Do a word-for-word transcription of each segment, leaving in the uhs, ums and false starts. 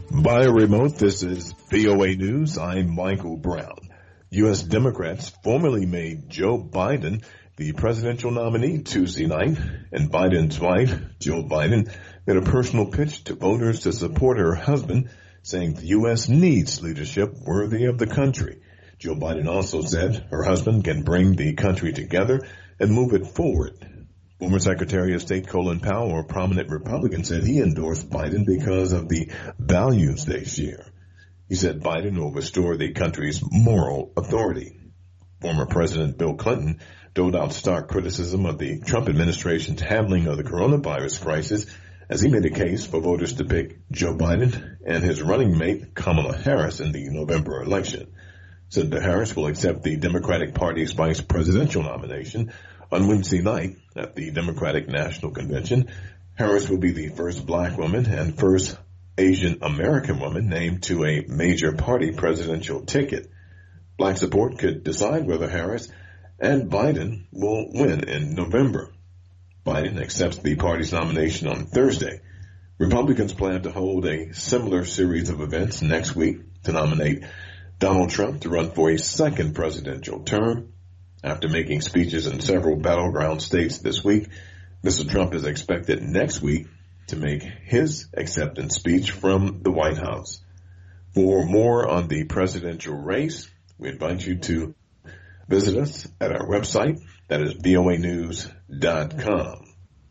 By remote, this is V O A News. I'm Michael Brown. U S Democrats formally made Joe Biden the presidential nominee Tuesday night, and Biden's wife, Jill Biden, made a personal pitch to voters to support her husband, saying the U S needs leadership worthy of the country. Jill Biden also said her husband can bring the country together and move it forward. Former Secretary of State Colin Powell, a prominent Republican, said he endorsed Biden because of the values they share. He said Biden will restore the country's moral authority. Former President Bill Clinton doled out stark criticism of the Trump administration's handling of the coronavirus crisis as he made a case for voters to pick Joe Biden and his running mate Kamala Harris in the November election. Senator Harris will accept the Democratic Party's vice presidential nomination on Wednesday night at the Democratic National Convention. Harris will be the first black woman and first Asian American woman named to a major party presidential ticket. Black support could decide whether Harris and Biden will win in November. Biden accepts the party's nomination on Thursday. Republicans plan to hold a similar series of events next week to nominate Donald Trump to run for a second presidential term. After making speeches in several battleground states this week, Mister Trump is expected next week to make his acceptance speech from the White House. For more on the presidential race, we invite you to visit us at our website, that is V O A news dot com.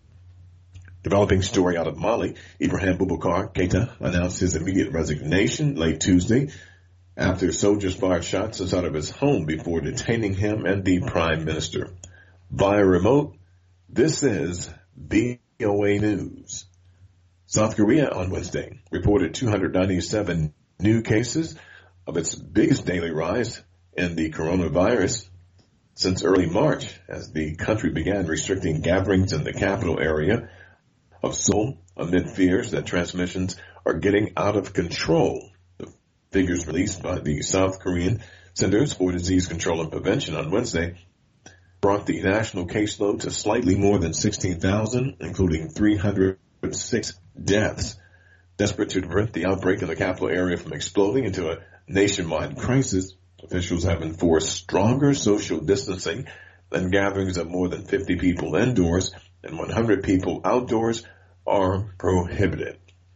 Developing story out of Mali, Ibrahim Boubacar Keita announced his immediate resignation late Tuesday after soldiers fired shots inside of his home before detaining him and the prime minister. Via remote, this is V O A News. South Korea on Wednesday reported two hundred ninety-seven new cases of its biggest daily rise in the coronavirus since early March, as the country began restricting gatherings in the capital area of Seoul amid fears that transmissions are getting out of control. Figures released by the South Korean Centers for Disease Control and Prevention on Wednesday brought the national caseload to slightly more than sixteen thousand, including three hundred six deaths. Desperate to prevent the outbreak in the capital area from exploding into a nationwide crisis, officials have enforced stronger social distancing and gatherings of more than fifty people indoors and one hundred people outdoors are prohibited.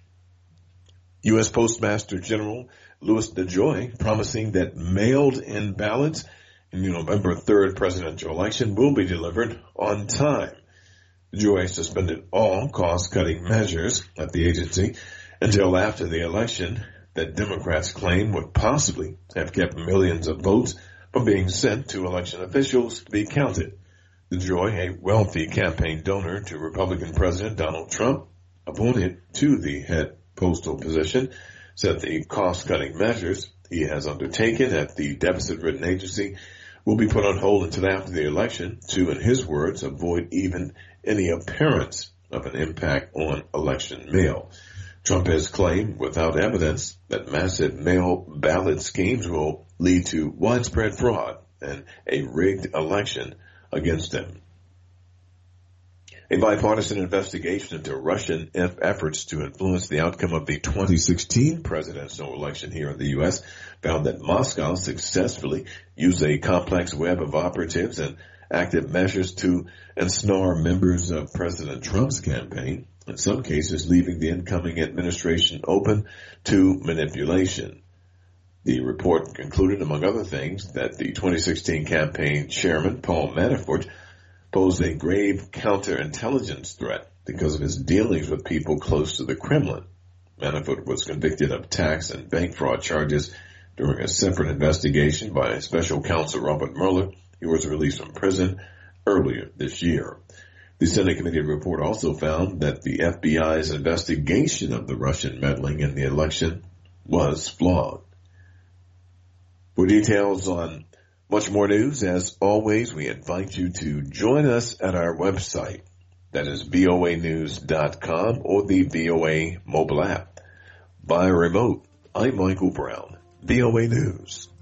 U S Postmaster General Louis DeJoy promising that mailed-in ballots in the November third presidential election will be delivered on time. DeJoy suspended all cost-cutting measures at the agency until after the election that Democrats claim would possibly have kept millions of votes from being sent to election officials to be counted. DeJoy, a wealthy campaign donor to Republican President Donald Trump, appointed to the head postal position, said the cost-cutting measures he has undertaken at the deficit-ridden agency will be put on hold until after the election to, in his words, avoid even any appearance of an impact on election mail. Trump has claimed without evidence that massive mail ballot schemes will lead to widespread fraud and a rigged election against him. A bipartisan investigation into Russian efforts to influence the outcome of the twenty sixteen presidential election here in the U S found that Moscow successfully used a complex web of operatives and active measures to ensnare members of President Trump's campaign, in some cases leaving the incoming administration open to manipulation. The report concluded, among other things, that the twenty sixteen campaign chairman, Paul Manafort, posed a grave counterintelligence threat because of his dealings with people close to the Kremlin. Manafort was convicted of tax and bank fraud charges during a separate investigation by special counsel Robert Mueller. He was released from prison earlier this year. The Senate committee report also found that the F B I's investigation of the Russian meddling in the election was flawed. For details on much more news, as always, we invite you to join us at our website, that is V O A news dot com, or the V O A mobile app. Via remote, I'm Michael Brown, V O A News.